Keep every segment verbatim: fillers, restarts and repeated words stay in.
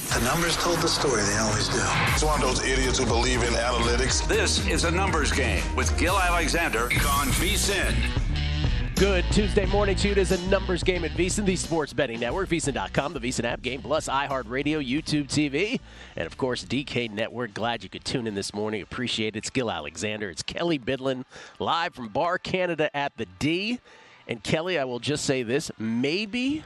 The numbers told the story. They always do. It's one of those idiots who believe in analytics. This is a numbers game with Gil Alexander on VSiN. Good Tuesday morning to you. It is a numbers game at VSiN, the sports betting network, VSiN dot com, the VSiN app, Game Plus, iHeartRadio, YouTube T V, and, of course, D K Network. Glad you could tune in this morning. Appreciate it. It's Gil Alexander. It's Kelly Bidlin live from Bar Canada at the D. And, Kelly, I will just say this. Maybe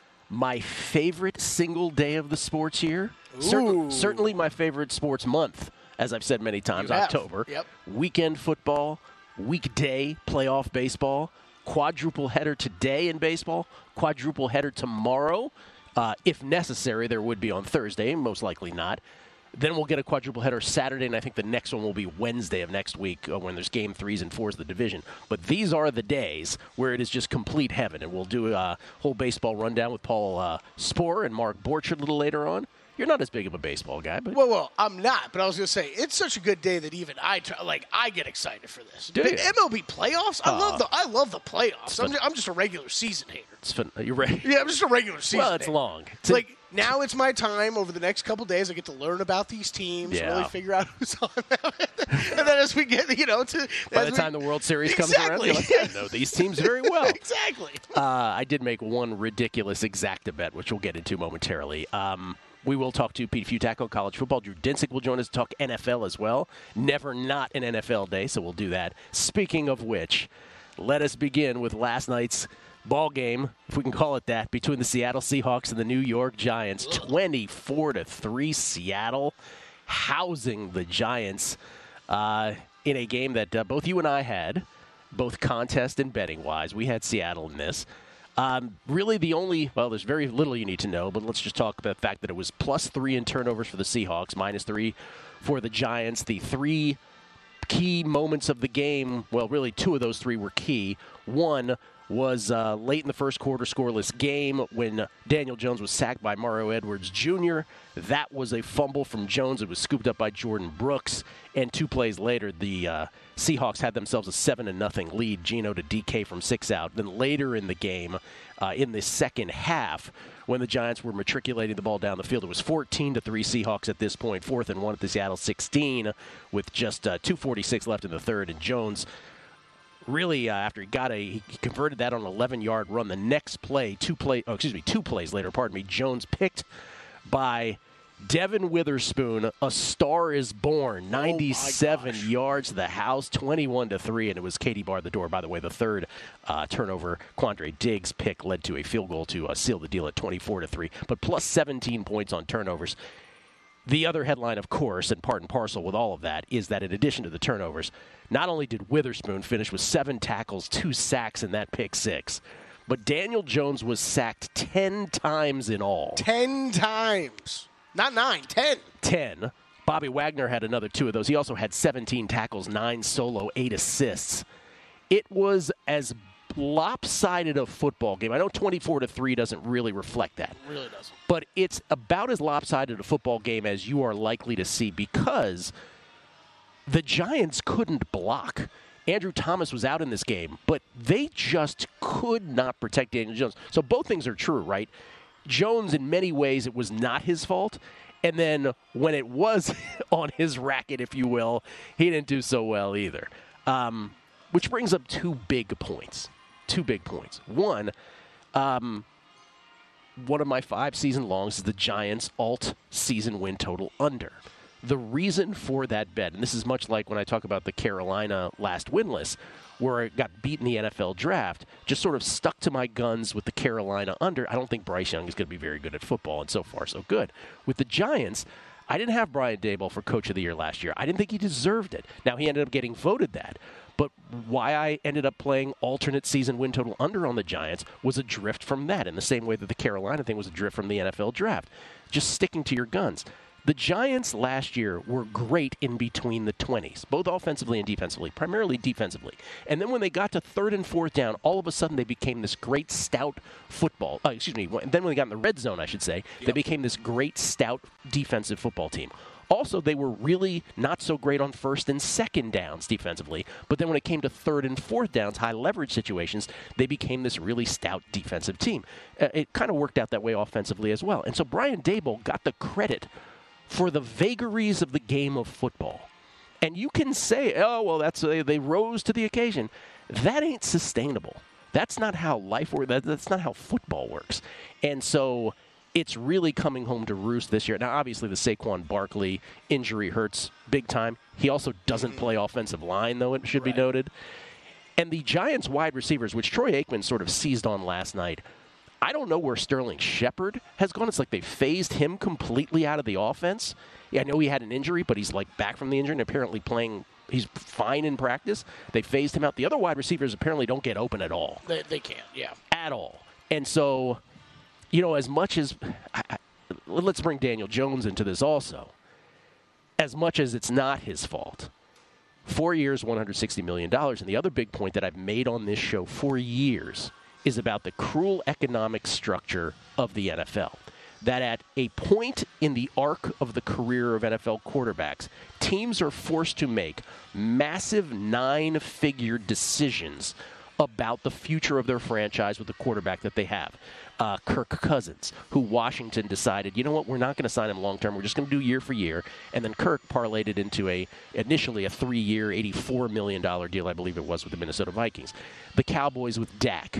my favorite single day of the sports year. Certain, certainly my favorite sports month, as I've said many times, October. Yep. Weekend football, weekday playoff baseball. Quadruple header today in baseball, quadruple header tomorrow. Uh, if necessary, there would be on Thursday, most likely not. Then we'll get a quadruple header Saturday, and I think the next one will be Wednesday of next week uh, when there's game threes and fours of the division. But these are the days where it is just complete heaven, and we'll do a whole baseball rundown with Paul uh, Sporer and Mark Borchardt a little later on. You're not as big of a baseball guy, but well, well, I'm not. But I was going to say it's such a good day that even I try, like I get excited for this. Do you? M L B playoffs. I Uh, love the I love the playoffs. I'm fun. just, I'm just a regular season hater. it's fun. You're ready. Yeah, I'm just a regular season. Well, it's hater. long. It's like now it's my time over the next couple days. I get to learn about these teams, Yeah. really figure out who's on them, and then as we get, you know, to By the we, time the World Series comes exactly. around, you're like, I know these teams very well. exactly. Uh, I did make one ridiculous exacta bet, which we'll get into momentarily. Um, we will talk to Pete Futak on college football. Drew Dinsick will join us to talk N F L as well. Never not an N F L day, so we'll do that. Speaking of which, let us begin with last night's ball game, if we can call it that, between the Seattle Seahawks and the New York Giants. twenty-four to three Seattle, housing the Giants uh, in a game that uh, both you and I had, both contest and betting-wise. We had Seattle in this. Um, really the only, well, there's very little you need to know, but let's just talk about the fact that it was plus three in turnovers for the Seahawks, minus three for the Giants. The three key moments of the game, well, really two of those three were key. One was uh, late in the first quarter, scoreless game when Daniel Jones was sacked by Mario Edwards Junior That was a fumble from Jones. It was scooped up by Jordan Brooks. And two plays later, the uh, Seahawks had themselves a seven to nothing lead. Geno to D K from six out. Then later in the game, uh, in the second half, when the Giants were matriculating the ball down the field, it was fourteen to three Seahawks at this point, fourth and one at the Seattle sixteen, with just uh, two forty-six left in the third. And Jones, really, uh, after he got a, he converted that on an eleven-yard run. The next play, two play, oh, excuse me, two plays later, pardon me, Jones picked by Devin Witherspoon. A star is born. ninety-seven oh yards to the house, twenty-one to three, and it was Katie Barr the door. By the way, the third uh, turnover, Quandre Diggs' pick led to a field goal to uh, seal the deal at twenty-four to three, but plus seventeen points on turnovers. The other headline, of course, and part and parcel with all of that, is that in addition to the turnovers, not only did Witherspoon finish with seven tackles, two sacks, and that pick six, but Daniel Jones was sacked ten times in all. Ten times. Not nine, ten. Ten. Bobby Wagner had another two of those. He also had seventeen tackles, nine solo, eight assists. It was as lopsided a football game. I know twenty-four to three doesn't really reflect that. It really doesn't. But it's about as lopsided a football game as you are likely to see because the Giants couldn't block. Andrew Thomas was out in this game, but they just could not protect Daniel Jones. So both things are true, right? Jones, in many ways, it was not his fault. And then when it was on his racket, if you will, he didn't do so well either. Um, which brings up two big points. Two big points. One, um, one of my five season longs is the Giants' alt season win total under. The reason for that bet, and this is much like when I talk about the Carolina last winless, where I got beat in the N F L draft, just sort of stuck to my guns with the Carolina under. I don't think Bryce Young is going to be very good at football, and so far so good. With the Giants, I didn't have Brian Daboll for Coach of the Year last year. I didn't think he deserved it. Now, he ended up getting voted that. But why I ended up playing alternate season win total under on the Giants was a drift from that, in the same way that the Carolina thing was a drift from the N F L draft. Just sticking to your guns. The Giants last year were great in between the twenties, both offensively and defensively, primarily defensively. And then when they got to third and fourth down, all of a sudden they became this great stout football. Uh, excuse me. Then when they got in the red zone, I should say, yep. They became this great stout defensive football team. Also, they were really not so great on first and second downs defensively. But then when it came to third and fourth downs, high leverage situations, they became this really stout defensive team. Uh, it kind of worked out that way offensively as well. And so Brian Daboll got the credit for the vagaries of the game of football. And you can say, oh, well, that's uh, they rose to the occasion. That ain't sustainable. That's not how life works. That, that's not how football works. And so it's really coming home to roost this year. Now, obviously, the Saquon Barkley injury hurts big time. He also doesn't play offensive line, though, it should right. be noted. And the Giants' wide receivers, which Troy Aikman sort of seized on last night, I don't know where Sterling Shepard has gone. It's like they phased him completely out of the offense. Yeah, I know he had an injury, but he's like back from the injury and apparently playing. He's fine in practice. They phased him out. The other wide receivers apparently don't get open at all. They, they can't, yeah. At all. And so, you know, as much as I, I, let's bring Daniel Jones into this also. As much as it's not his fault. Four years, one hundred sixty million dollars. And the other big point that I've made on this show for years is about the cruel economic structure of the N F L. That at a point in the arc of the career of N F L quarterbacks, teams are forced to make massive nine-figure decisions about the future of their franchise with the quarterback that they have. Uh, Kirk Cousins, who Washington decided, you know what, we're not going to sign him long-term. We're just going to do year for year. And then Kirk parlayed it into a initially a three-year, eighty-four million dollars deal, I believe it was, with the Minnesota Vikings. The Cowboys with Dak.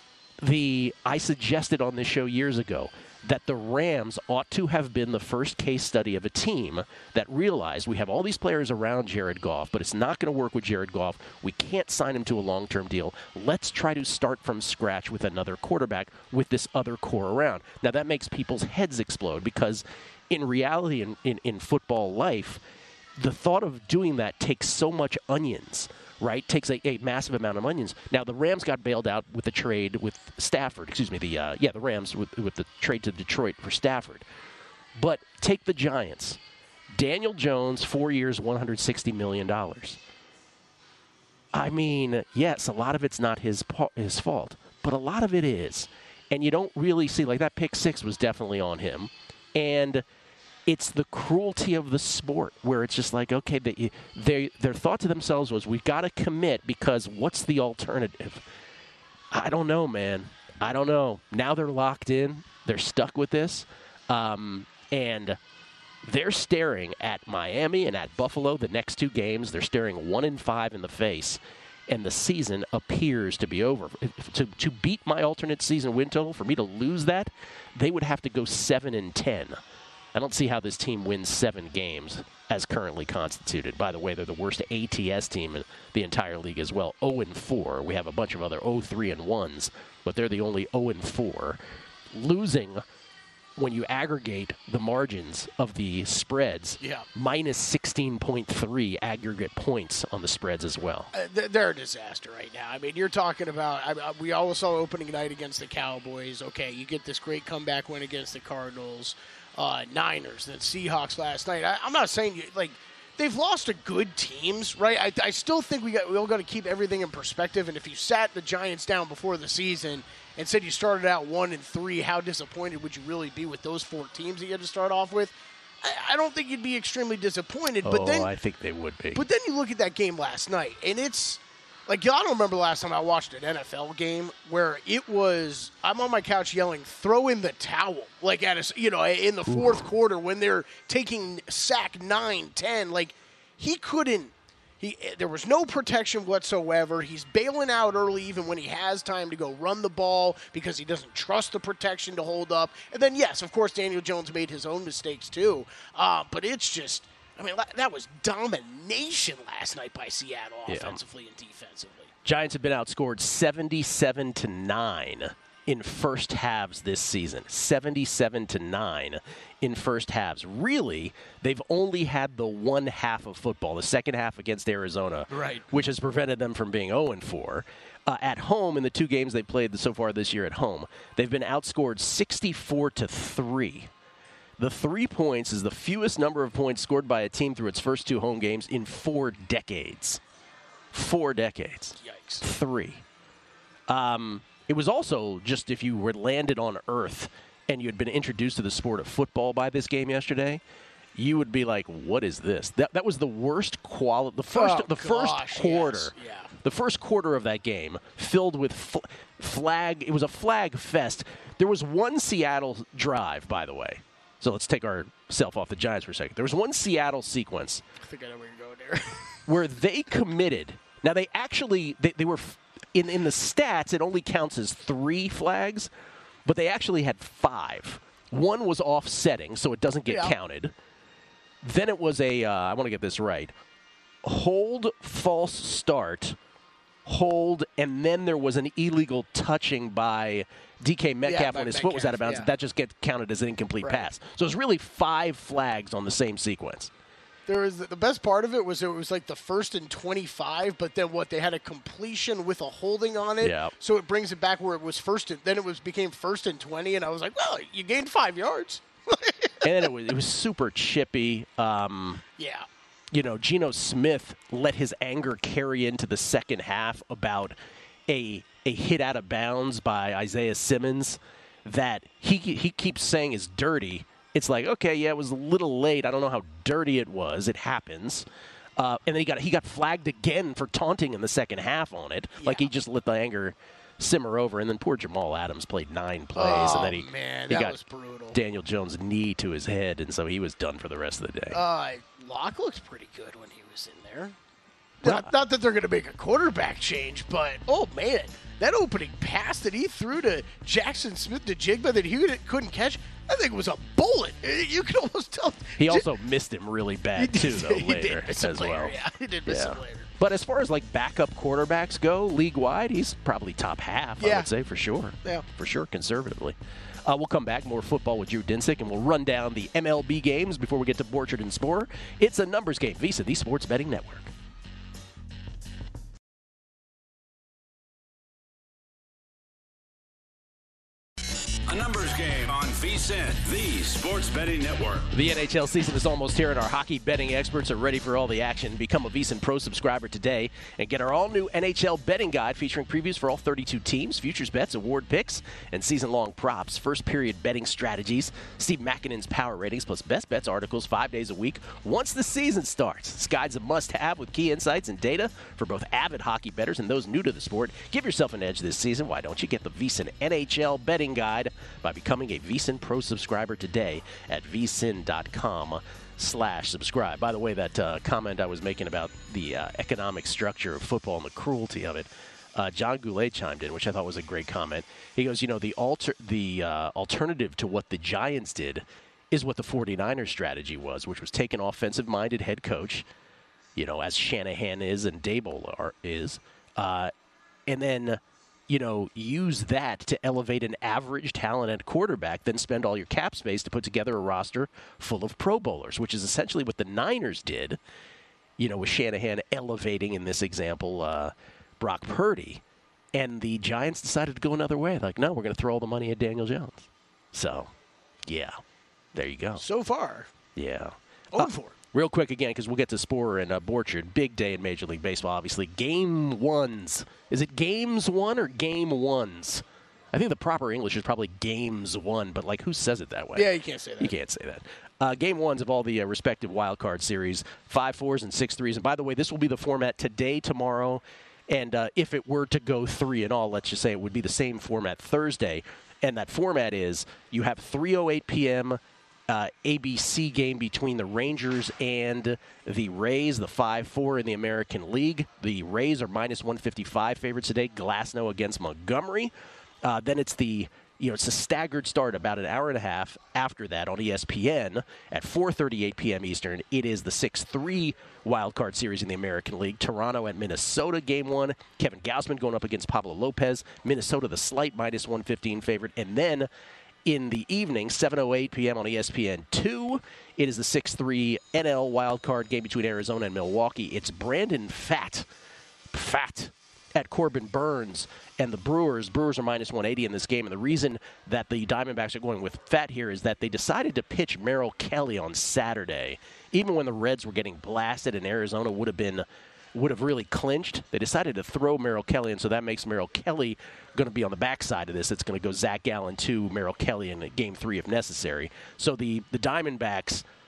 The I suggested on this show years ago that the Rams ought to have been the first case study of a team that realized we have all these players around Jared Goff, but it's not going to work with Jared Goff. We can't sign him to a long-term deal. Let's try to start from scratch with another quarterback with this other core around. Now, that makes people's heads explode because in reality, in, in, in football life, the thought of doing that takes so much onions. Right, takes a, a massive amount of onions. Now the Rams got bailed out with the trade with Stafford. Excuse me, the uh, yeah, the Rams with with the trade to Detroit for Stafford. But take the Giants. Daniel Jones, four years, one hundred sixty million dollars. I mean, yes, a lot of it's not his his fault, but a lot of it is, and you don't really see like that pick six was definitely on him, and. It's the cruelty of the sport where it's just like, okay, they, they, their thought to themselves was, we've got to commit because what's the alternative? I don't know, man. I don't know. Now they're locked in. They're stuck with this. Um, and they're staring at Miami and at Buffalo the next two games. They're staring one and five in the face. And the season appears to be over. To, to beat my alternate season win total, for me to lose that, they would have to go seven and ten. I don't see how this team wins seven games as currently constituted. By the way, they're the worst A T S team in the entire league as well. oh and four. We have a bunch of other oh three and ones, but they're the only oh and four. Losing, when you aggregate the margins of the spreads, yeah. minus sixteen point three aggregate points on the spreads as well. Uh, they're a disaster right now. I mean, you're talking about, I, we all saw opening night against the Cowboys. Okay, you get this great comeback win against the Cardinals. Uh, Niners, then Seahawks last night. I, I'm not saying, you, like, they've lost to good teams, right? I, I still think we got we all got to keep everything in perspective. And if you sat the Giants down before the season and said you started out one and three, how disappointed would you really be with those four teams that you had to start off with? I, I don't think you'd be extremely disappointed. Oh, but then, I think they would be. But then you look at that game last night, and it's like, I don't remember the last time I watched an N F L game where it was, I'm on my couch yelling, throw in the towel, like at a, you know, in the fourth Ooh. quarter when they're taking sack nine, ten. Like, he couldn't, he, there was no protection whatsoever. He's bailing out early even when he has time to go run the ball because he doesn't trust the protection to hold up. And then, yes, of course, Daniel Jones made his own mistakes too. Uh, but it's just, I mean, that was domination last night by Seattle yeah. offensively and defensively. Giants have been outscored seventy-seven to nine in first halves this season. seventy-seven to nine in first halves. Really, they've only had the one half of football, the second half against Arizona, right. which has prevented them from being oh and four. Uh, at home, in the two games they played so far this year at home, they've been outscored sixty-four to three. The three points is the fewest number of points scored by a team through its first two home games in four decades. Four decades. Yikes. Three. Um, it was also just if you were landed on Earth and you had been introduced to the sport of football by this game yesterday, you would be like, "What is this?" That that was the worst quality. The first Oh, the first gosh, quarter, yes. Yeah. the first quarter of that game filled with fl- flag. It was a flag fest. There was one Seattle drive, by the way. So let's take ourselves off the Giants for a second. There was one Seattle sequence. I think I know where you're going there. where they committed. Now they actually they, they were in in the stats. It only counts as three flags, but they actually had five. One was offsetting, so it doesn't get Yeah. counted. Then it was a, uh, I want to get this right, hold, false start, hold, and then there was an illegal touching by D K Metcalf Yeah, by when his foot was out of Metcalf, bounds. yeah. That just gets counted as an incomplete Right. pass. So it's really five flags on the same sequence. There was the best part of it was it was like the first and twenty-five, but then what they had a completion with a holding on it, Yeah. so it brings it back where it was first. And, then it was became first and twenty, and I was like, well, you gained five yards. And then it was, it was super chippy. Um, Yeah, you know, Geno Smith let his anger carry into the second half about a a hit out of bounds by Isaiah Simmons that he he keeps saying is dirty. It's like, okay, yeah, it was a little late. I don't know how dirty it was. It happens. Uh, and then he got he got flagged again for taunting in the second half on it. Like he Yeah. just let the anger simmer over. And then poor Jamal Adams played nine plays, Oh, and then he, man, he that got was brutal. Daniel Jones' knee to his head, and so he was done for the rest of the day. uh, Locke looks pretty good when he was in there. Not, not that they're going to make a quarterback change, but oh man, that opening pass that he threw to Jackson Smith to Jigba that he couldn't catch, I think it was a bullet. You can almost tell. He also missed him really bad He too, did- though, he later did miss as him later, well. Yeah, he did miss Yeah. him later. But as far as like backup quarterbacks go, league wide, he's probably top half. I Yeah. would say for sure. Yeah. for sure, conservatively. Uh, we'll come back, more football with Drew Dinsick, and we'll run down the M L B games before we get to Borchard and Sporer. It's a numbers game. Visa, the Sports Betting Network. A numbers game on VSiN, the Sports Betting Network. The N H L season is almost here, and our hockey betting experts are ready for all the action. Become a VSiN Pro subscriber today and get our all-new N H L betting guide featuring previews for all thirty-two teams, futures bets, award picks, and season-long props, first-period betting strategies, Steve Makinen's power ratings, plus best bets articles five days a week once the season starts. This guide's a must-have with key insights and data for both avid hockey bettors and those new to the sport. Give yourself an edge this season. Why don't you get the VSiN N H L betting guide by becoming a VSiN Pro subscriber today at vsin.com slash subscribe. By the way, that uh, comment I was making about the uh, economic structure of football and the cruelty of it, uh, John Goulet chimed in, which I thought was a great comment. He goes, you know, the alter the uh, alternative to what the Giants did is what the 49ers strategy was, which was take an offensive-minded head coach, you know, as Shanahan is and Dable are, is, uh, and then you know, use that to elevate an average talent at quarterback, then spend all your cap space to put together a roster full of Pro Bowlers, which is essentially what the Niners did, you know, with Shanahan elevating, in this example, uh, Brock Purdy. And the Giants decided to go another way. Like, no, we're going to throw all the money at Daniel Jones. So, yeah, there you go. So far, Yeah. oh for it. Real quick again, because we'll get to Sporer and uh, Borchard. Big day in Major League Baseball, obviously. Game ones. Is it games one or game ones? I think the proper English is probably games one, but, like, who says it that way? Yeah, you can't say that. You can't say that. Uh, game ones of all the uh, respective wild card series, five fours and six threes. And by the way, this will be the format today, tomorrow, and uh, if it were to go three and all, let's just say it would be the same format Thursday. And that format is you have three oh eight p.m. Uh, A B C game between the Rangers and the Rays, the five four in the American League. The Rays are minus one fifty-five favorites today. Glasnow against Montgomery. Uh, then it's the you know it's a staggered start about an hour and a half after that on E S P N at four thirty-eight p.m. Eastern. It is the six three wild card series in the American League. Toronto at Minnesota, game one. Kevin Gausman going up against Pablo Lopez. Minnesota, the slight minus one fifteen favorite. And then in the evening, seven oh eight p.m. on E S P N two, it is the six three N L wildcard game between Arizona and Milwaukee. It's Brandon Pfaadt, Pfaadt at Corbin Burns and the Brewers. Brewers are minus one eighty in this game, and the reason that the Diamondbacks are going with Pfaadt here is that they decided to pitch Merrill Kelly on Saturday. Even when the Reds were getting blasted and Arizona would have been would have really clinched, they decided to throw Merrill Kelly, and so that makes Merrill Kelly going to be on the backside of this. It's going to go Zach Gallen two, Merrill Kelly in game three if necessary. So the, the Diamondbacks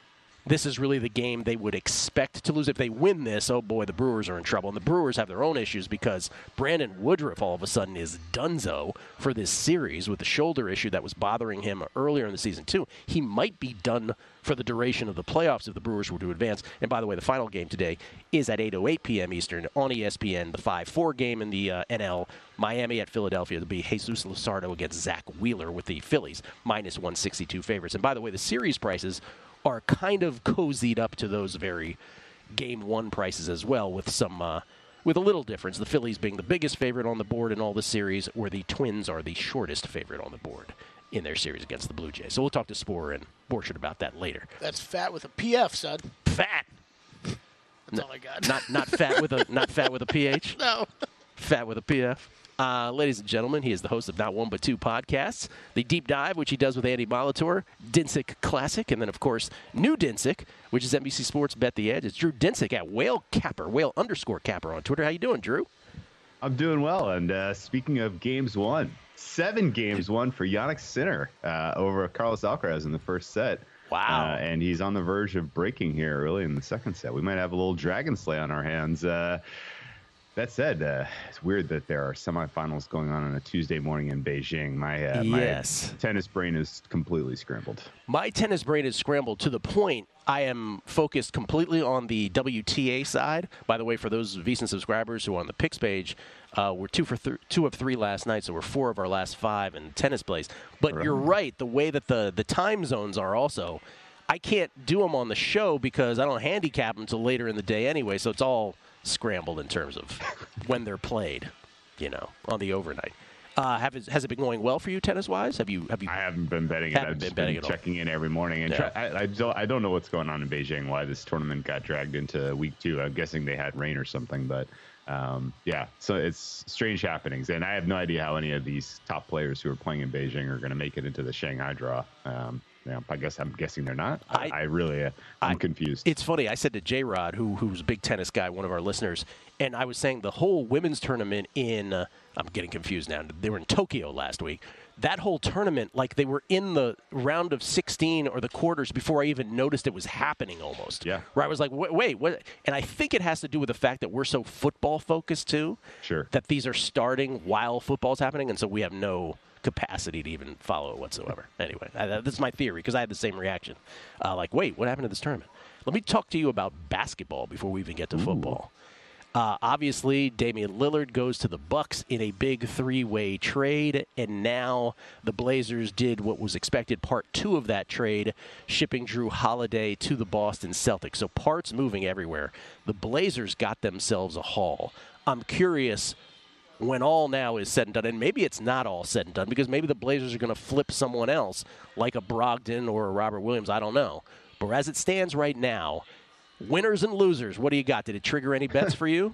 this is really the game they would expect to lose. If they win this, oh boy, the Brewers are in trouble. And the Brewers have their own issues because Brandon Woodruff all of a sudden is donezo for this series with the shoulder issue that was bothering him earlier in the season too. He might be done for the duration of the playoffs if the Brewers were to advance. And by the way, the final game today is at eight oh eight p.m. Eastern on E S P N, the five four game in the uh, N L. Miami at Philadelphia. It'll be Jesus Luzardo against Zach Wheeler with the Phillies, minus one sixty-two favorites. And by the way, the series prices are kind of cozied up to those very game one prices as well, with some uh, with a little difference. The Phillies being the biggest favorite on the board in all the series, where the Twins are the shortest favorite on the board in their series against the Blue Jays. So we'll talk to Sporer and Borchardt about that later. That's fat with a P F, son. Fat. That's no, all I got. Not not fat with a not fat with a P H. No. Fat with a P F. Uh, ladies and gentlemen, he is the host of Not One But Two podcasts, the Deep Dive, which he does with Andy Molitor, Dinsick Classic, and then, of course, New Dinsick, which is N B C Sports Bet the Edge. It's Drew Dinsick at Whale Capper, Whale underscore Capper on Twitter. How you doing, Drew? I'm doing well, and uh, speaking of games won, seven games won for Jannik Sinner uh, over Carlos Alcaraz in the first set. Wow. Uh, and he's on the verge of breaking here early in the second set. We might have a little Dragon Slay on our hands. Uh, That said, uh, it's weird that there are semifinals going on on a Tuesday morning in Beijing. My, uh, yes. my tennis brain is completely scrambled. My tennis brain is scrambled to the point I am focused completely on the W T A side. By the way, for those VSiN subscribers who are on the picks page, uh, we're two for th- two of three last night, so we're four of our last five in tennis plays. But right. You're right, the way that the, the time zones are also, I can't do them on the show because I don't handicap them until later in the day anyway, so it's all scrambled in terms of when they're played, you know, on the overnight. Uh, have it, has it been going well for you tennis-wise? Have you? Have you? I haven't been betting. Haven't I've been just betting been at all. checking in every morning, and Yeah. try, I, I don't. I don't know what's going on in Beijing. Why this tournament got dragged into week two? I'm guessing they had rain or something, but um, yeah. So it's strange happenings, and I have no idea how any of these top players who are playing in Beijing are going to make it into the Shanghai draw. Um, Yeah, I guess I'm guessing they're not. I, I really, uh, I'm I, confused. It's funny. I said to J Rod, who who's a big tennis guy, one of our listeners, and I was saying the whole women's tournament in, uh, I'm getting confused now. They were in Tokyo last week. That whole tournament, like they were in the round of sixteen or the quarters before I even noticed it was happening almost. Yeah. Where I was like, wait, wait, what? And I think it has to do with the fact that we're so football focused too. Sure. That these are starting while football's happening, and so we have no capacity to even follow it whatsoever. Anyway, I, that's my theory because I had the same reaction. Uh, like, wait, what happened to this tournament? Let me talk to you about basketball before we even get to Ooh. football. Uh, obviously, Damian Lillard goes to the Bucks in a big three-way trade, and now the Blazers did what was expected, part two of that trade, shipping Drew Holiday to the Boston Celtics. So parts moving everywhere. The Blazers got themselves a haul. I'm curious, when all now is said and done, and maybe it's not all said and done, because maybe the Blazers are going to flip someone else, like a Brogdon or a Robert Williams, I don't know. But as it stands right now, winners and losers, what do you got? Did it trigger any bets for you?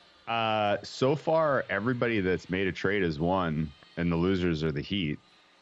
Uh, so far, everybody that's made a trade has won, and the losers are the Heat.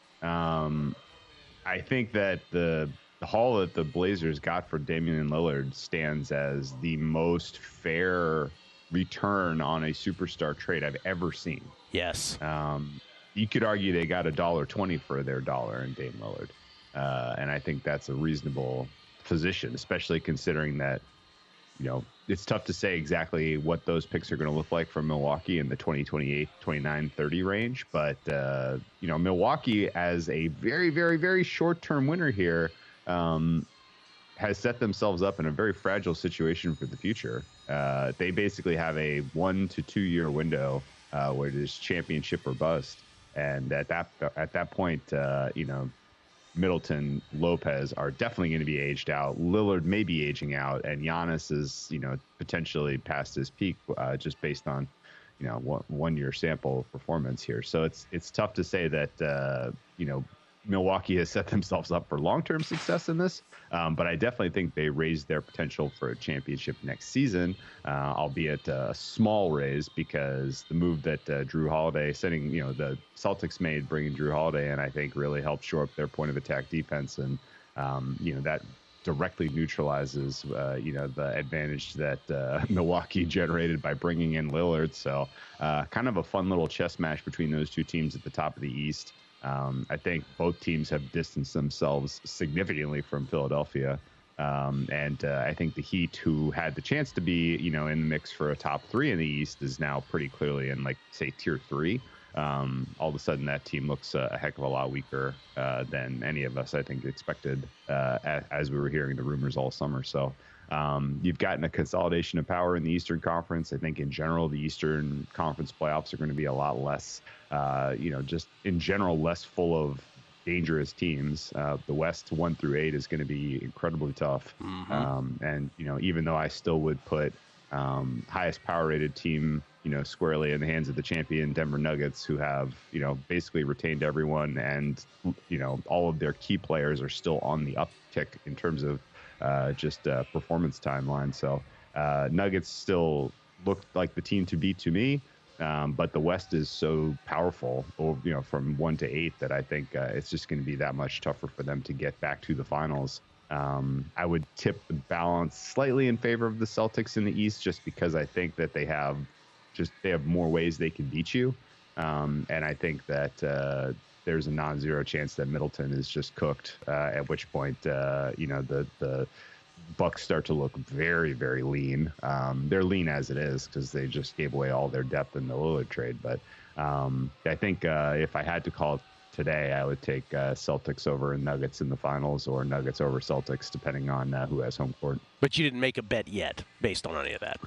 Um, I think that the, the haul that the Blazers got for Damian Lillard stands as the most fair return on a superstar trade I've ever seen. Yes. Um, you could argue they got a dollar twenty for their dollar in Dame Lillard, uh, and I think that's a reasonable position, especially considering that, you know, it's tough to say exactly what those picks are going to look like for Milwaukee in the twenty, twenty-eight, twenty-nine, thirty range. But, uh, you know, Milwaukee as a very, very, very short-term winner here um, has set themselves up in a very fragile situation for the future. Uh, they basically have a one to two year window uh, where it is championship or bust. And at that at that point, uh, you know, Middleton, Lopez are definitely going to be aged out. Lillard may be aging out, and Giannis is, you know, potentially past his peak uh, just based on, you know, one, one year sample performance here. So it's it's tough to say that, uh, you know, Milwaukee has set themselves up for long-term success in this, um, but I definitely think they raised their potential for a championship next season, uh, albeit a small raise, because the move that uh, Drew Holiday, sending, you know, the Celtics made, bringing Drew Holiday in, I think really helped shore up their point of attack defense, and um, you know, that directly neutralizes, uh, you know, the advantage that uh, Milwaukee generated by bringing in Lillard. So uh, kind of a fun little chess match between those two teams at the top of the East. Um, I think both teams have distanced themselves significantly from Philadelphia. Um, and uh, I think the Heat, who had the chance to be, you know, in the mix for a top three in the East, is now pretty clearly in, like, say, tier three. Um, all of a sudden, that team looks uh, a heck of a lot weaker uh, than any of us, I think, expected uh, as, as we were hearing the rumors all summer. So um, you've gotten a consolidation of power in the Eastern Conference. I think in general, the Eastern Conference playoffs are going to be a lot less, uh, you know, just in general, less full of dangerous teams. Uh, the West one through eight is going to be incredibly tough. Mm-hmm. Um, and, you know, even though I still would put um, highest power rated team, you know, squarely in the hands of the champion Denver Nuggets, who have, you know, basically retained everyone, and, you know, all of their key players are still on the uptick in terms of uh, just uh, performance timeline. So uh, Nuggets still look like the team to beat to me. Um, but the West is so powerful, or, you know, from one to eight, that I think uh, it's just going to be that much tougher for them to get back to the finals. Um, I would tip the balance slightly in favor of the Celtics in the East, just because I think that they have just they have more ways they can beat you. Um, and I think that uh, there's a non-zero chance that Middleton is just cooked, uh, at which point, uh, you know, the the Bucks start to look very, very lean. Um, they're lean as it is because they just gave away all their depth in the Lillard trade. But um, I think uh, if I had to call it today, I would take uh, Celtics over Nuggets in the finals, or Nuggets over Celtics, depending on uh, who has home court. But you didn't make a bet yet based on any of that.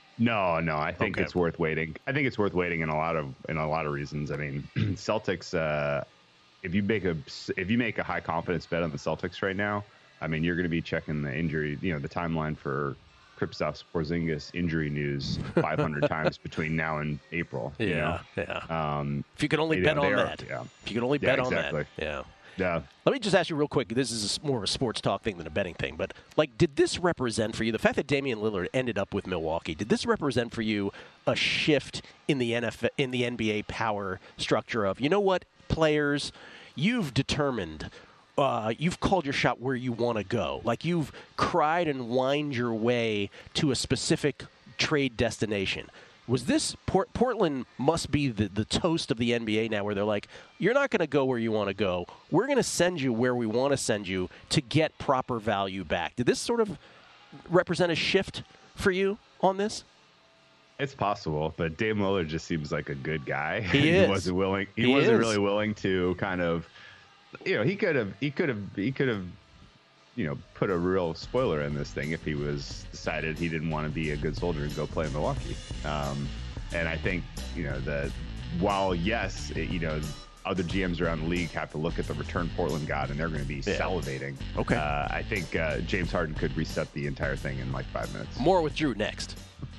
No, no, I think okay. it's worth waiting. I think it's worth waiting in a lot of in a lot of reasons. I mean, Celtics. Uh, if you make a if you make a high confidence bet on the Celtics right now, I mean, you're going to be checking the injury, you know, the timeline for Kristaps Porzingis injury news five hundred times between now and April. Yeah, you know? yeah. Um, if you could only bet know, on are, that. Yeah. If you could only yeah, bet exactly. on that. Yeah. Yeah. Let me just ask you real quick. This is more of a sports talk thing than a betting thing, but like, did this represent for you the fact that Damian Lillard ended up with Milwaukee? Did this represent for you a shift in the N F L, in the N B A power structure of, you know what, players, you've determined, uh, you've called your shot where you want to go. Like, you've cried and whined your way to a specific trade destination. Was this Port- Portland must be the, the toast of the N B A now, where they're like, you're not going to go where you want to go. We're going to send you where we want to send you to get proper value back. Did this sort of represent a shift for you on this? It's possible, but Dame Lillard just seems like a good guy. He, he is. wasn't willing. He, he wasn't is. really willing to kind of, you know, he could have, he could have, he could have, you know, put a real spoiler in this thing if he was decided he didn't want to be a good soldier and go play in Milwaukee. Um, and I think, you know, that while, yes, it, you know, other G Ms around the league have to look at the return Portland got, and they're going to be yeah. salivating. Okay. Uh, I think uh, James Harden could reset the entire thing in like five minutes. More with Drew next.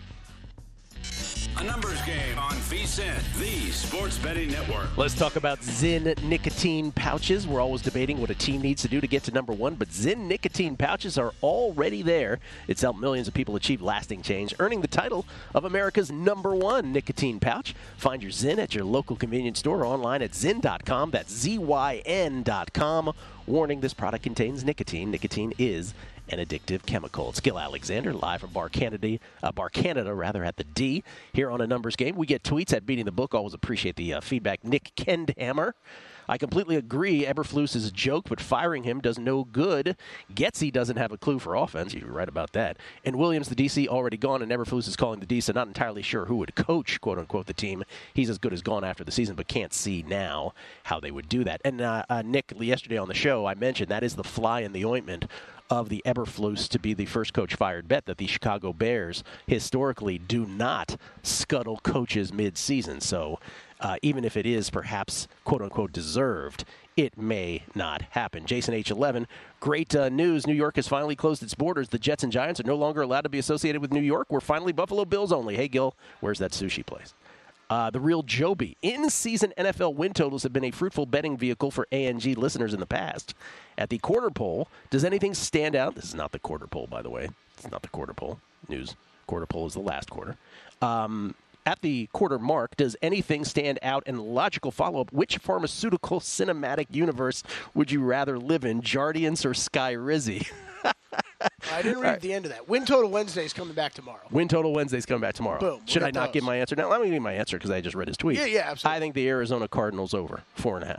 A numbers game on V S I N, the sports betting network. Let's talk about Zyn nicotine pouches. We're always debating what a team needs to do to get to number one, but Zyn nicotine pouches are already there. It's helped millions of people achieve lasting change, earning the title of America's number one nicotine pouch. Find your Zyn at your local convenience store or online at zyn dot com. That's Z Y N dot com. Warning, this product contains nicotine. Nicotine is an addictive chemical. It's Gil Alexander, live from Bar Canada, uh, Bar Canada, rather, at the D. Here on a numbers game, we get tweets at Beating the Book. Always appreciate the uh, feedback. Nick Kendhammer. I completely agree. Eberflus is a joke, but firing him does no good. Getsy doesn't have a clue for offense. You're right about that. And Williams, the D C, already gone, and Eberflus is calling the D C. Not entirely sure who would coach, quote-unquote, the team. He's as good as gone after the season, but can't see now how they would do that. And uh, uh, Nick, yesterday on the show, I mentioned that is the fly in the ointment of the Eberflus to be the first coach fired bet, that the Chicago Bears historically do not scuttle coaches mid-season. So uh, even if it is perhaps, quote-unquote, deserved, it may not happen. Jason H eleven, great uh, news. New York has finally closed its borders. The Jets and Giants are no longer allowed to be associated with New York. We're finally Buffalo Bills only. Hey, Gil, where's that sushi place? Uh, the real Joby. In-season N F L win totals have been a fruitful betting vehicle for A N G listeners in the past. At the quarter poll, does anything stand out? This is not the quarter poll, by the way. It's not the quarter poll. News. Quarter poll is the last quarter. Um, at the quarter mark, does anything stand out? And logical follow-up, which pharmaceutical cinematic universe would you rather live in, Jardiance or Sky Rizzy? I didn't read right. the end of that. Win Total Wednesday is coming back tomorrow. Win Total Wednesday is coming back tomorrow. Boom. Should I not does. give my answer now? Let me give my answer because I just read his tweet. Yeah, yeah, absolutely. I think the Arizona Cardinals over four and a half.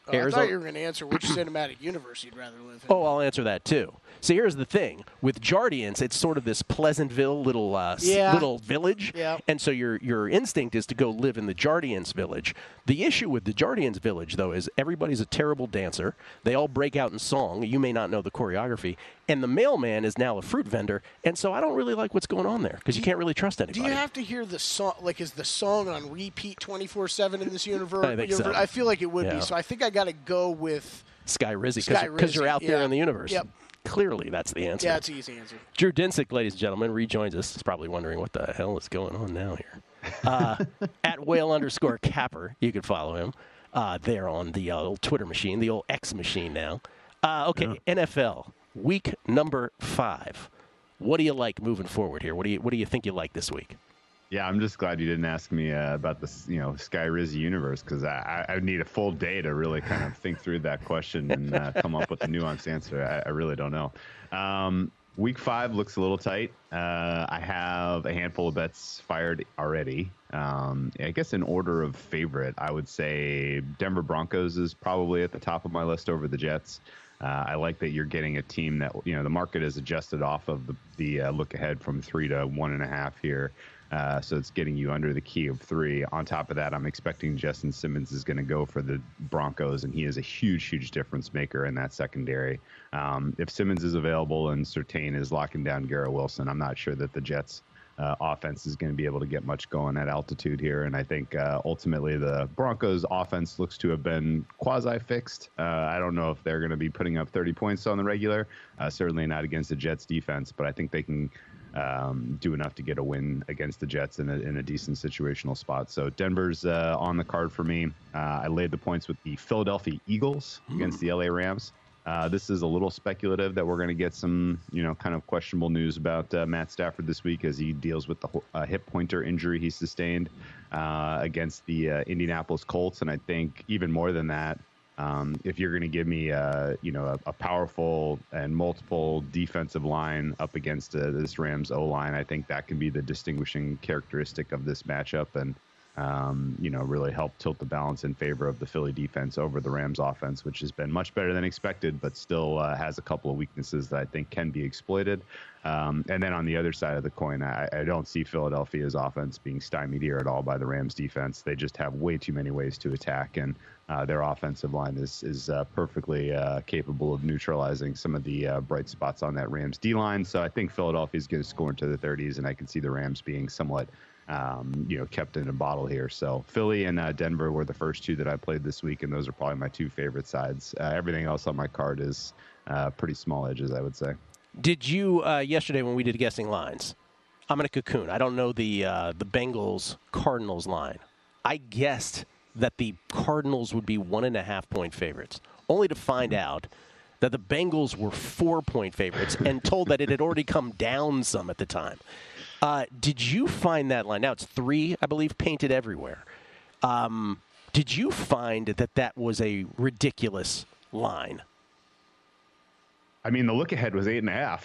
Oh, I Arizona- thought you were going to answer which cinematic universe you'd rather live in. Oh, I'll answer that too. So here's the thing: with Jardiance, it's sort of this Pleasantville little uh, s- Yeah. little village, Yeah. and so your your instinct is to go live in the Jardiance village. The issue with the Jardiance village, though, is everybody's a terrible dancer. They all break out in song. You may not know the choreography, and the mailman is now a fruit vendor, and so I don't really like what's going on there because you can't really trust anybody. Do you have to hear the song? Like, is the song on repeat twenty-four seven in this universe? I think so. universe? I feel like it would Yeah. be. So I think I got to go with Sky Rizzy Sky because you're Rizzy, out there yeah. in the universe. Yep. Clearly, that's the answer. Yeah, it's an easy answer. Drew Dinsick, ladies and gentlemen, rejoins us. He's probably wondering what the hell is going on now here. Uh, at whale underscore capper, you can follow him uh, there on the uh, old Twitter machine, the old X machine now. Uh, okay, Yeah. N F L week number five. What do you like moving forward here? What do you What do you think you like this week? Yeah, I'm just glad you didn't ask me uh, about this, you know, Sky Rizzy universe because I, I need a full day to really kind of think through that question and uh, come up with a nuanced answer. I, I really don't know. Um, week five looks a little tight. Uh, I have a handful of bets fired already. Um, I guess in order of favorite, I would say Denver Broncos is probably at the top of my list over the Jets. Uh, I like that you're getting a team that, you know, the market is adjusted off of the, the uh, look ahead from three to one and a half here. Uh, so it's getting you under the key of three. On top of that, I'm expecting Justin Simmons is going to go for the Broncos, and he is a huge, huge difference maker in that secondary. Um, if Simmons is available and Surtain is locking down Garrett Wilson, I'm not sure that the Jets' uh, offense is going to be able to get much going at altitude here. And I think uh, ultimately the Broncos' offense looks to have been quasi-fixed. Uh, I don't know if they're going to be putting up thirty points on the regular, uh, certainly not against the Jets' defense, but I think they can um, do enough to get a win against the Jets in a, in a decent situational spot. So Denver's uh, on the card for me. Uh, I laid the points with the Philadelphia Eagles against the L A Rams. Uh, this is a little speculative that we're going to get some, you know, kind of questionable news about uh, Matt Stafford this week as he deals with the uh, hip pointer injury he sustained uh, against the uh, Indianapolis Colts. And I think even more than that, Um, if you're going to give me, uh, you know, a, a powerful and multiple defensive line up against uh, this Rams O-line, I think that can be the distinguishing characteristic of this matchup and, um, you know, really help tilt the balance in favor of the Philly defense over the Rams offense, which has been much better than expected, but still uh, has a couple of weaknesses that I think can be exploited. Um, and then on the other side of the coin, I, I don't see Philadelphia's offense being stymied here at all by the Rams defense. They just have way too many ways to attack, and uh, their offensive line is is uh, perfectly uh, capable of neutralizing some of the uh, bright spots on that Rams D-line. So I think Philadelphia is going to score into the thirties, and I can see the Rams being somewhat um, you know, kept in a bottle here. So Philly and uh, Denver were the first two that I played this week, and those are probably my two favorite sides. Uh, everything else on my card is uh, pretty small edges, I would say. Did you uh, yesterday when we did guessing lines? I'm in a cocoon. I don't know the uh, the Bengals Cardinals line. I guessed that the Cardinals would be one and a half point favorites, only to find out that the Bengals were four point favorites and told that it had already come down some at the time. Uh, did you find that line? Now it's three, I believe, painted everywhere. Um, did you find that that was a ridiculous line? I mean, the look ahead was eight and a half.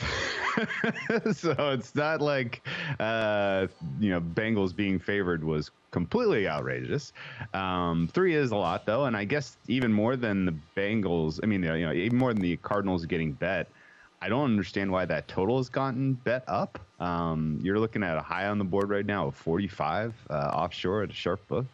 So it's not like, uh, you know, Bengals being favored was completely outrageous. Um, three is a lot, though. And I guess even more than the Bengals, I mean, you know, even more than the Cardinals getting bet, I don't understand why that total has gotten bet up. Um, you're looking at a high on the board right now of forty-five uh, offshore at a sharp book.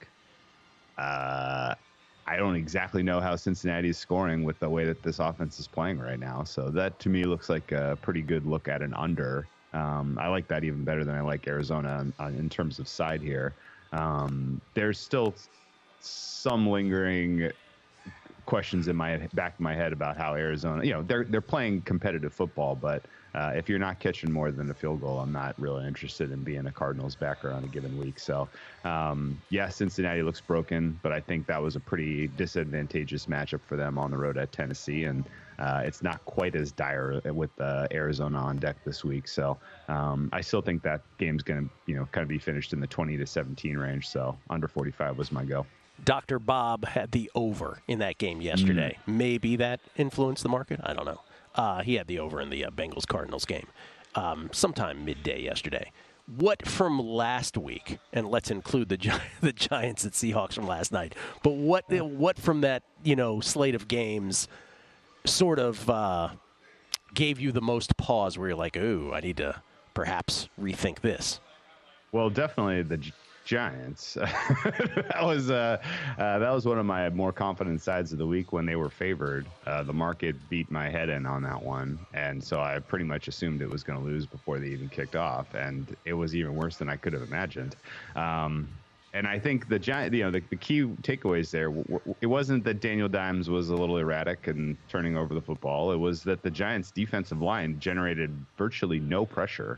Uh, I don't exactly know how Cincinnati is scoring with the way that this offense is playing right now. So that to me looks like a pretty good look at an under. Um, I like that even better than I like Arizona in, in terms of side here. Um, there's still some lingering questions in my back of my head about how Arizona, you know, they're they're playing competitive football, but uh, if you're not catching more than a field goal, I'm not really interested in being a Cardinals backer on a given week. So, um, yeah, Cincinnati looks broken, but I think that was a pretty disadvantageous matchup for them on the road at Tennessee, and uh, it's not quite as dire with uh, Arizona on deck this week. So, um, I still think that game's going to, you know, kind of be finished in the twenty to seventeen range. So, under forty-five was my go. Doctor Bob had the over in that game yesterday. Mm. Maybe that influenced the market. I don't know. Uh, he had the over in the uh, Bengals-Cardinals game um, sometime midday yesterday. what from last week, and let's include the Gi- the Giants and Seahawks from last night, but what what from that, you know, slate of games sort of uh, gave you the most pause where you're like, ooh, I need to perhaps rethink this? Well, definitely the Gi- Giants. that was uh, uh, that was one of my more confident sides of the week when they were favored. Uh, the market beat my head in on that one, and so I pretty much assumed it was going to lose before they even kicked off, and it was even worse than I could have imagined. Um, and I think the Giant, you know, the, the key takeaways there, w- w- it wasn't that Daniel Dimes was a little erratic and turning over the football. It was that the Giants' defensive line generated virtually no pressure.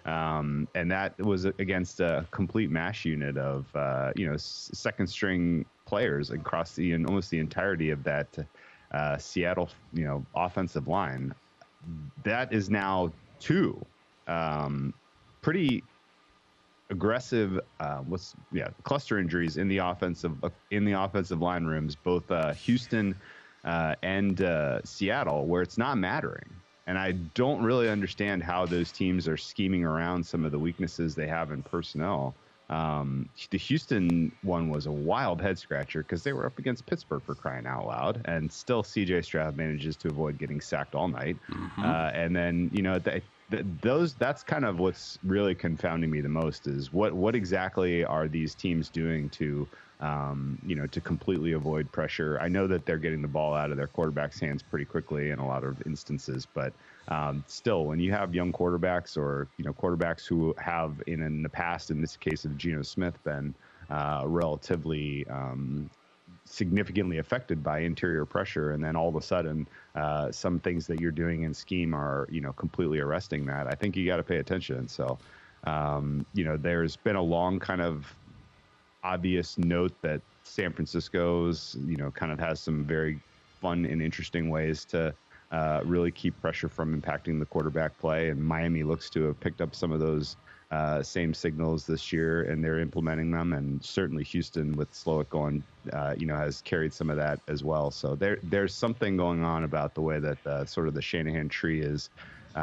Um, and that was against a complete mash unit of, uh, you know, s- second string players across the and almost the entirety of that uh, Seattle, you know, offensive line. That is now two um, pretty aggressive, uh, what's yeah, cluster injuries in the offensive uh, in the offensive line rooms, both uh, Houston uh, and uh, Seattle, where it's not mattering. And I don't really understand how those teams are scheming around some of the weaknesses they have in personnel. Um, the Houston one was a wild head scratcher because they were up against Pittsburgh, for crying out loud, and still C J Stroud manages to avoid getting sacked all night. Mm-hmm. Uh, and then, you know, th- th- those that's kind of what's really confounding me the most is what what exactly are these teams doing to Um, you know, to completely avoid pressure. I know that they're getting the ball out of their quarterback's hands pretty quickly in a lot of instances, but um, still, when you have young quarterbacks or, you know, quarterbacks who have in, in the past, in this case of Geno Smith, been uh, relatively um, significantly affected by interior pressure, and then all of a sudden uh, some things that you're doing in scheme are, you know, completely arresting that, I think you got to pay attention. So, um, you know, there's been a long kind of obvious note that San Francisco's, you know, kind of has some very fun and interesting ways to uh, really keep pressure from impacting the quarterback play. And Miami looks to have picked up some of those uh, same signals this year, and they're implementing them. And certainly Houston, with Slowick going, uh, you know, has carried some of that as well. So there, there's something going on about the way that uh, sort of the Shanahan tree is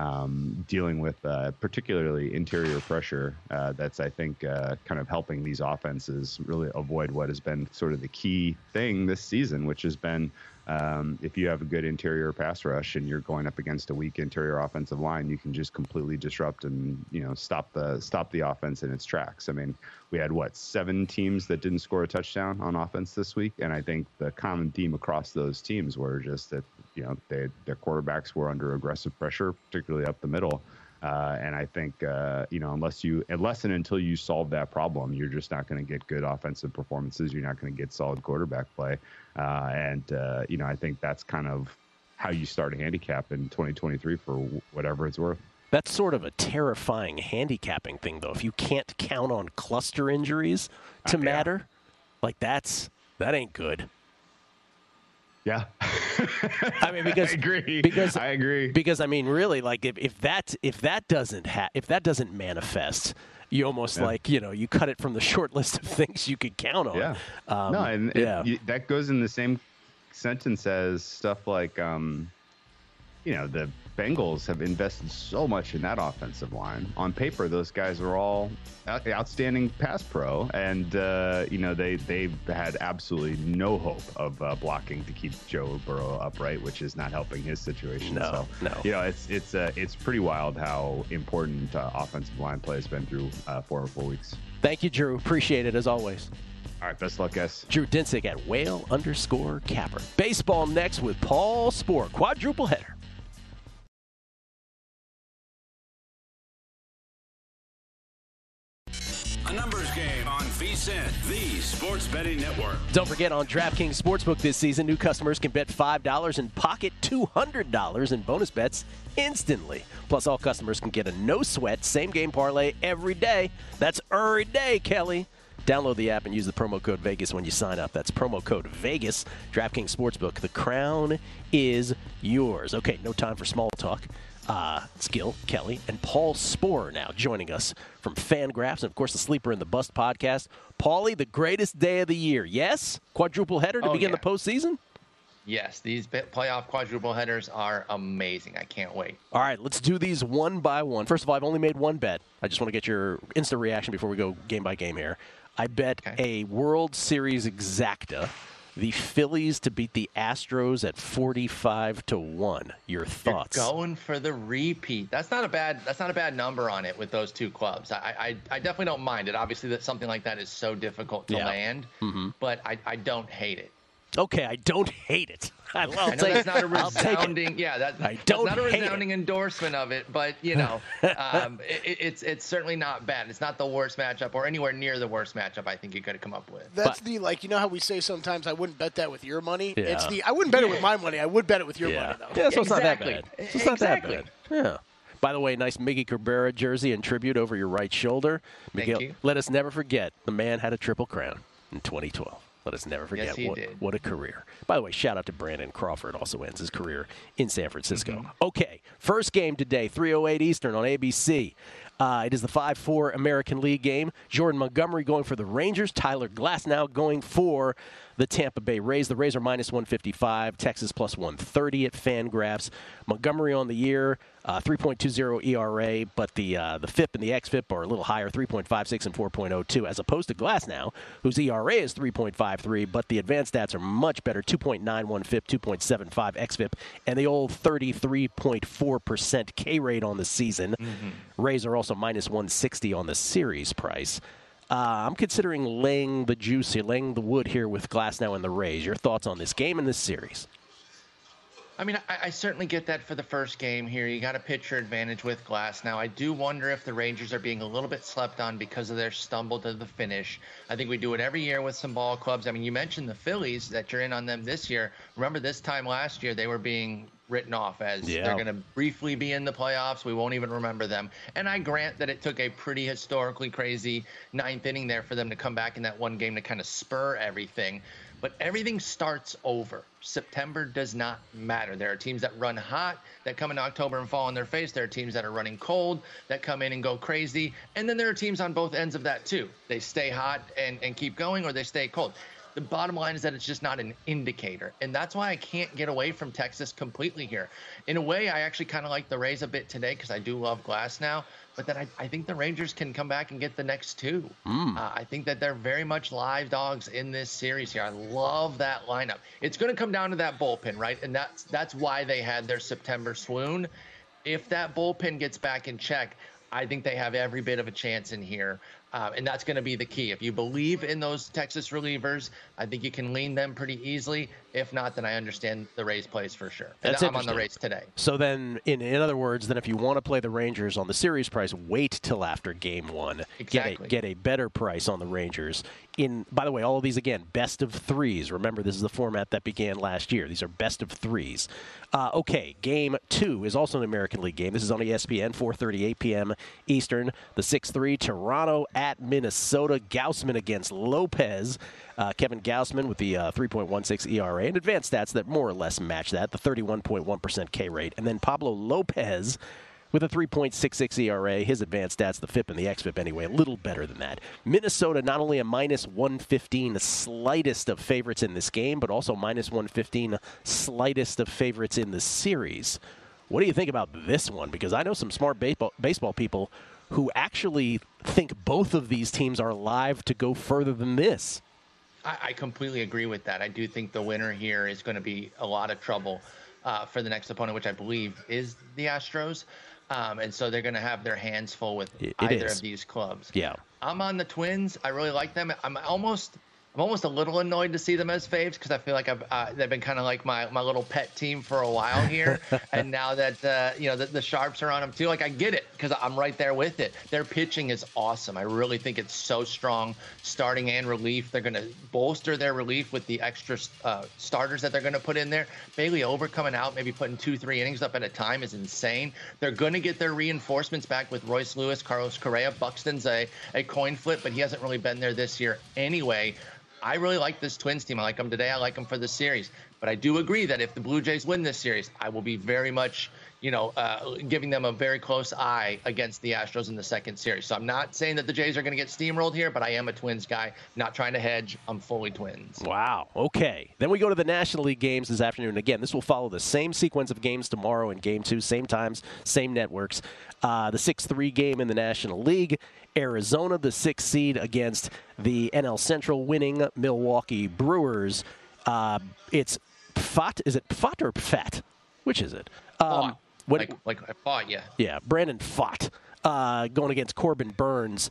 um, dealing with uh, particularly interior pressure. Uh, that's, I think, uh, kind of helping these offenses really avoid what has been sort of the key thing this season, which has been um, if you have a good interior pass rush and you're going up against a weak interior offensive line, you can just completely disrupt and, you know, stop the stop the offense in its tracks. I mean, we had, what, seven teams that didn't score a touchdown on offense this week, and I think the common theme across those teams were just that, you know, they, their quarterbacks were under aggressive pressure, particularly up the middle. Uh, and I think, uh, you know, unless you, unless and until you solve that problem, you're just not going to get good offensive performances. You're not going to get solid quarterback play. Uh, and, uh, you know, I think that's kind of how you start a handicap in twenty twenty-three for whatever it's worth. That's sort of a terrifying handicapping thing, though. If you can't count on cluster injuries to uh, matter, yeah. like that's, that ain't good. Yeah. I mean, because I agree. Because I agree. Because I mean, really, like if, if that if that doesn't ha- if that doesn't manifest, you almost yeah. like you know you cut it from the short list of things you could count on. Yeah. Um, no, and yeah. it, you, that goes in the same sentence as stuff like, um, you know, the Bengals have invested so much in that offensive line. On paper, those guys are all outstanding pass pro, and uh, you know they they've had absolutely no hope of uh, blocking to keep Joe Burrow upright, which is not helping his situation. No, so, no. You know, it's it's uh, it's pretty wild how important uh, offensive line play has been through uh, four or four weeks. Thank you, Drew. Appreciate it as always. All right, best luck, guys. Drew Dinsick at whale underscore capper. Baseball next with Paul Sporer. Quadruple header. A numbers game on VSiN, the sports betting network. Don't forget, on DraftKings Sportsbook this season, new customers can bet five dollars and pocket two hundred dollars in bonus bets instantly. Plus, all customers can get a no-sweat same-game parlay every day. That's every day, Kelly. Download the app and use the promo code Vegas when you sign up. That's promo code Vegas. DraftKings Sportsbook. The crown is yours. Okay, no time for small talk. Uh, Skill, Kelly, and Paul Sporer now joining us from Fangraphs, and of course the Sleeper in the Bust podcast. Paulie, the greatest day of the year, yes? Quadruple header to oh, begin yeah. the postseason? Yes, these playoff quadruple headers are amazing. I can't wait. All right, let's do these one by one. First of all, I've only made one bet. I just want to get your instant reaction before we go game by game here. I bet Okay. a World Series exacta, the Phillies to beat the Astros at forty-five to one. Your thoughts? You're going for the repeat. That's not a bad. That's not a bad number on it with those two clubs. I I, I definitely don't mind it. Obviously, that something like that is so difficult to Yeah. land, Mhm. but I, I don't hate it. Okay, I don't hate it. I'll I know take, that's not a I'll take it. resounding. Yeah, that, I that's don't not a hate it. resounding endorsement of it, but you know, um, it, it's it's certainly not bad. It's not the worst matchup or anywhere near the worst matchup I think you could have come up with. That's But- the, like, you know how we say sometimes I wouldn't bet that with your money? Yeah. It's the, I wouldn't bet it with my money. I would bet it with your Yeah, money, though. yeah so it's Exactly. not that bad. So it's not Exactly. that bad. Yeah. By the way, nice Miggy Cabrera jersey and tribute over your right shoulder. Thank Miguel, you. let us never forget the man had a triple crown in twenty twelve. Let us never forget Yes, he what, did. what a career. By the way, shout out to Brandon Crawford, also ends his career in San Francisco. Mm-hmm. Okay, first game today, three oh eight Eastern on A B C. Uh, it is the five four American League game. Jordan Montgomery going for the Rangers. Tyler Glasnow going for the Tampa Bay Rays. The Rays are minus one fifty-five. Texas plus one thirty at Fangraphs. Montgomery on the year, uh, three point two oh E R A, but the uh, the F I P and the X F I P are a little higher, three point five six and four point oh two, as opposed to Glasnow, whose E R A is three point five three, but the advanced stats are much better, two point nine one F I P, two point seven five X F I P, and the old thirty-three point four percent K rate on the season. Mm-hmm. Rays are also minus one sixty on the series price. Uh, I'm considering laying the juice here, laying the wood here with Glasnow and the Rays. Your thoughts on this game and this series? I mean, I, I certainly get that for the first game here. You got a pitcher advantage with Glass. Now, I do wonder if the Rangers are being a little bit slept on because of their stumble to the finish. I think we do it every year with some ball clubs. I mean, you mentioned the Phillies, that you're in on them this year. Remember this time last year, they were being written off as Yeah. they're going to briefly be in the playoffs. We won't even remember them. And I grant that it took a pretty historically crazy ninth inning there for them to come back in that one game to kind of spur everything. But everything starts over. September does not matter. There are teams that run hot that come in October and fall on their face. There are teams that are running cold that come in and go crazy. And then there are teams on both ends of that too. They stay hot and, and keep going, or they stay cold. The bottom line is that it's just not an indicator. And that's why I can't get away from Texas completely here. In a way, I actually kind of like the Rays a bit today because I do love Glasnow. But then I, I think the Rangers can come back and get the next two. Mm. Uh, I think that they're very much live dogs in this series here. I love that lineup. It's going to come down to that bullpen, right? And that's that's why they had their September swoon. If that bullpen gets back in check, I think they have every bit of a chance in here. Uh, and that's going to be the key. If you believe in those Texas relievers, I think you can lean them pretty easily. If not, then I understand the Rays plays for sure. And That's I'm on the interesting. Rays today. So then, in, in other words, then if you want to play the Rangers on the series price, wait till after game one. Get a, Exactly. get a better price on the Rangers. In By the way, all of these, again, best of threes. Remember, this is the format that began last year. These are best of threes. Uh, okay, game two is also an American League game. This is on E S P N, four thirty-eight p.m. Eastern. The six three, Toronto at Minnesota. Gausman against Lopez. Uh, Kevin Gausman with the uh, three point one six E R A and advanced stats that more or less match that, the thirty-one point one percent K rate. And then Pablo Lopez with a three point six six E R A. His advanced stats, the F I P and the X F I P anyway, a little better than that. Minnesota not only a minus one fifteen, the slightest of favorites in this game, but also minus one fifteen, slightest of favorites in the series. What do you think about this one? Because I know some smart baseball, baseball people who actually think both of these teams are live to go further than this. I, I completely agree with that. I do think the winner here is going to be a lot of trouble uh, for the next opponent, which I believe is the Astros. Um, and so they're going to have their hands full with It- it either is. of these clubs. Yeah. I'm on the Twins. I really like them. I'm almost I'm almost a little annoyed to see them as faves because I feel like I've uh, they've been kind of like my, my little pet team for a while here. And now that uh, you know the, the Sharps are on them too, like I get it because I'm right there with it. Their pitching is awesome. I really think it's so strong, starting and relief. They're going to bolster their relief with the extra uh, starters that they're going to put in there. Bailey Over coming out, maybe putting two, three innings up at a time is insane. They're going to get their reinforcements back with Royce Lewis, Carlos Correa. Buxton's a, a coin flip, but he hasn't really been there this year anyway. I really like this Twins team. I like them today. I like them for the series. But I do agree that if the Blue Jays win this series, I will be very much, you know, uh, giving them a very close eye against the Astros in the second series. So I'm not saying that the Jays are going to get steamrolled here, but I am a Twins guy. Not trying to hedge. I'm fully Twins. Wow. Okay. Then we go to the National League games this afternoon. Again, this will follow the same sequence of games tomorrow in Game two, same times, same networks. Uh, the six three game in the National League. Arizona, the sixth seed, against the N L Central winning Milwaukee Brewers. Uh, it's Pfaadt. Is it Pfaadt or Pfaadt? Which is it? Um, what, like, like I fought, yeah. Yeah, Brandon Pfaadt uh, going against Corbin Burns.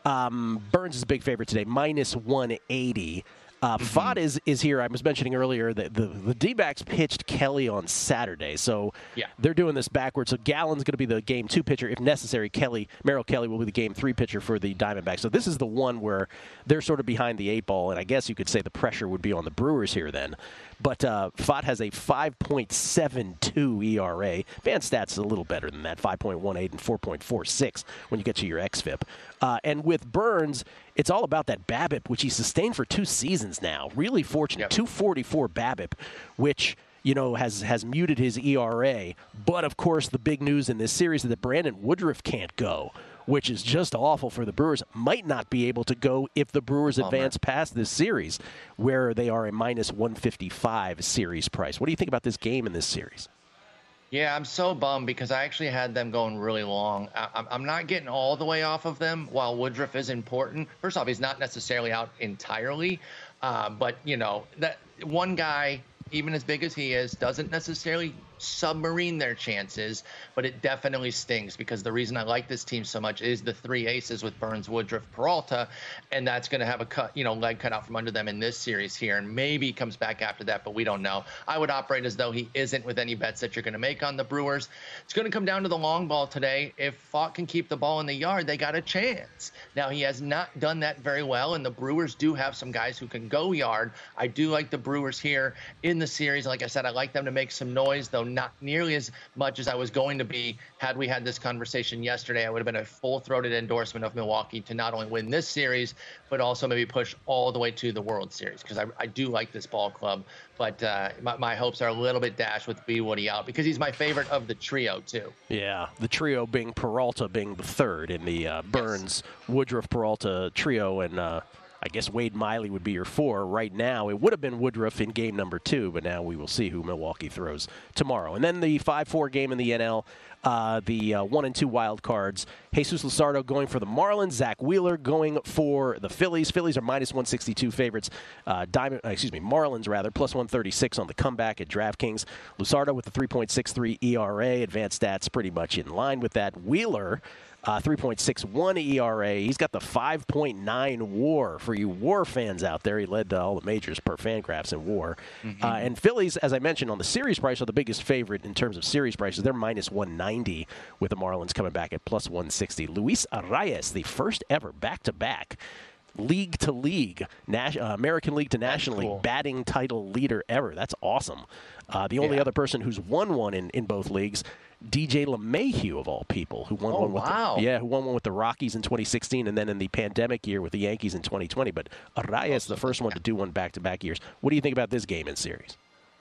Um, Burns is a big favorite today, minus one eighty. Uh, mm-hmm. Pfaadt is, is here. I was mentioning earlier that the, the D-backs pitched Kelly on Saturday, so yeah. they're doing this backwards. So Gallen's going to be the game two pitcher. If necessary, Kelly, Merrill Kelly will be the game three pitcher for the Diamondbacks. So this is the one where they're sort of behind the eight ball, and I guess you could say the pressure would be on the Brewers here then. But uh, Pfaadt has a five point seven two E R A. FanStats a little better than that, five point one eight and four point four six when you get to your X F I P. Uh, and with Burns, it's all about that BABIP, which he sustained for two seasons now. Really fortunate, yep. two forty-four BABIP, which you know has has muted his E R A. But of course, the big news in this series is that Brandon Woodruff can't go, which is just awful for the Brewers. Might not be able to go if the Brewers Bummer. advance past this series, where they are a minus one fifty-five series price. What do you think about this game in this series? Yeah, I'm so bummed because I actually had them going really long. I, I'm not getting all the way off of them. While Woodruff is important, first off, he's not necessarily out entirely, uh, but you know that one guy, even as big as he is, doesn't necessarily submarine their chances, but it definitely stings because the reason I like this team so much is the three aces with Burns, Woodruff, Peralta, and that's going to have a cut, you know, leg cut out from under them in this series here, and maybe he comes back after that, but we don't know. I would operate as though he isn't with any bets that you're going to make on the Brewers. It's going to come down to the long ball today. If Pfaadt can keep the ball in the yard, they got a chance. Now, he has not done that very well, and the Brewers do have some guys who can go yard. I do like the Brewers here in the series. Like I said, I like them to make some noise, though not nearly as much as I was going to be had we had this conversation yesterday. I would have been a full-throated endorsement of Milwaukee to not only win this series, but also maybe push all the way to the World Series because I, I do like this ball club. But uh, my, my hopes are a little bit dashed with B. Woody out because he's my favorite of the trio, too. Yeah, the trio being Peralta being the third in the uh, Burns, yes. Woodruff, Peralta trio, and uh, I guess Wade Miley would be your four. Right now, it would have been Woodruff in game number two, but now we will see who Milwaukee throws tomorrow. And then the five four game in the N L, uh, the uh, one and two wild cards. Jesus Luzardo going for the Marlins. Zach Wheeler going for the Phillies. Phillies are minus one sixty-two favorites. Uh, Diamond, uh, excuse me, Marlins rather, plus one thirty-six on the comeback at DraftKings. Luzardo with the three point six three E R A. Advanced stats pretty much in line with that. Wheeler, Uh, three point six one E R A. He's got the five point nine WAR for you WAR fans out there. He led uh, all the majors per Fangraphs in WAR. Mm-hmm. Uh, and Phillies, as I mentioned, on the series price are the biggest favorite in terms of series prices. They're minus one ninety with the Marlins coming back at plus one sixty. Luis Arraez, the first ever back-to-back league to league, Nas- uh, American League to National League cool. batting title leader ever. That's awesome. Uh, the only yeah. other person who's won one in, in both leagues, D J LeMahieu of all people, who won oh, one with wow. the, yeah, who won one with the Rockies in twenty sixteen, and then in the pandemic year with the Yankees in twenty twenty. But Arraez is the first one to do one back-to-back years. What do you think about this game and series?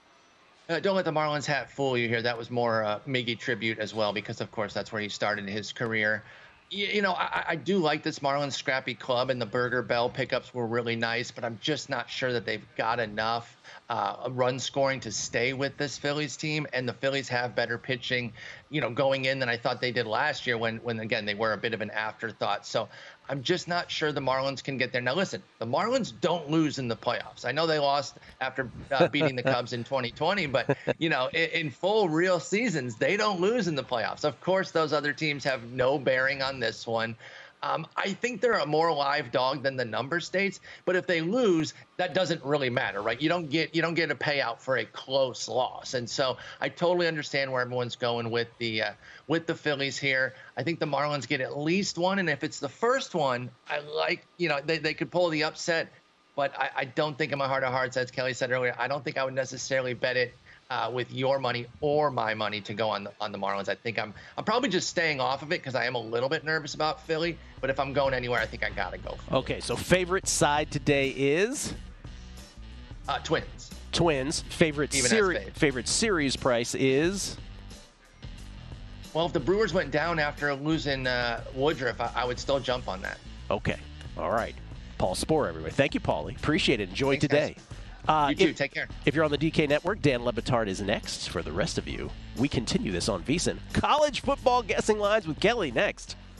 Uh, don't let the Marlins hat fool you here. That was more uh, Miggy tribute as well, because of course that's where he started his career. You, you know, I, I do like this Marlins scrappy club, and the Burger Bell pickups were really nice, but I'm just not sure that they've got enough uh, run scoring to stay with this Phillies team. And the Phillies have better pitching, you know, going in than I thought they did last year when, when again, they were a bit of an afterthought. So I'm just not sure the Marlins can get there. Now, listen, the Marlins don't lose in the playoffs. I know they lost after uh, beating the Cubs in twenty twenty, but, you know, in, in full real seasons, they don't lose in the playoffs. Of course, those other teams have no bearing on this one. Um, I think they're a more live dog than the number states, but if they lose, that doesn't really matter, right? You don't get you don't get a payout for a close loss, and so I totally understand where everyone's going with the uh, with the Phillies here. I think the Marlins get at least one, and if it's the first one, I like you know they they could pull the upset, but I, I don't think in my heart of hearts, as Kelly said earlier, I don't think I would necessarily bet it Uh, with your money or my money to go on the, on the Marlins. I think I'm I'm probably just staying off of it because I am a little bit nervous about Philly. But if I'm going anywhere, I think I gotta go. For okay, so favorite side today is uh, Twins. Twins. Favorite series. Favorite series price is Well, if the Brewers went down after losing uh, Woodruff, I, I would still jump on that. Okay. All right. Paul Sporer, everybody. Thank you, Paulie. Appreciate it. Enjoy Thanks, today. Uh, you too. If, Take care. If you're on the D K Network, Dan Le Batard is next. For the rest of you, we continue this on VSiN. College football guessing lines with Kelly next.